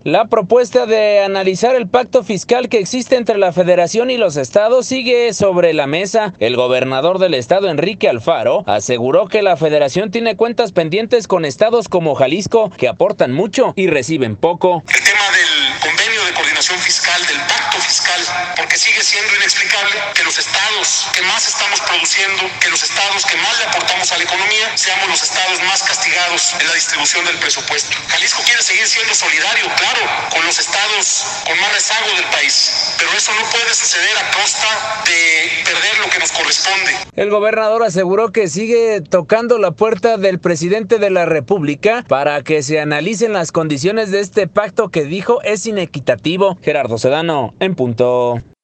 La propuesta de analizar el pacto fiscal que existe entre la Federación y los estados sigue sobre la mesa. El gobernador del estado, Enrique Alfaro, aseguró que la Federación tiene cuentas pendientes con estados como Jalisco, que aportan mucho y reciben poco. El tema del convenio de coordinación fiscal, del pacto fiscal, porque sigue siendo inexplicable que los estados que más estamos produciendo, que los estados que más le aportamos a la economía, seamos los estados más castigados en la distribución del presupuesto. Jalisco quiere seguir siendo solidario, claro, con los estados con más rezago del país, pero eso no puede suceder a costa de perder lo que nos corresponde. El gobernador aseguró que sigue tocando la puerta del presidente de la República para que se analicen las condiciones de este pacto que dijo es inequitativo. Gerardo Sedano, en punto.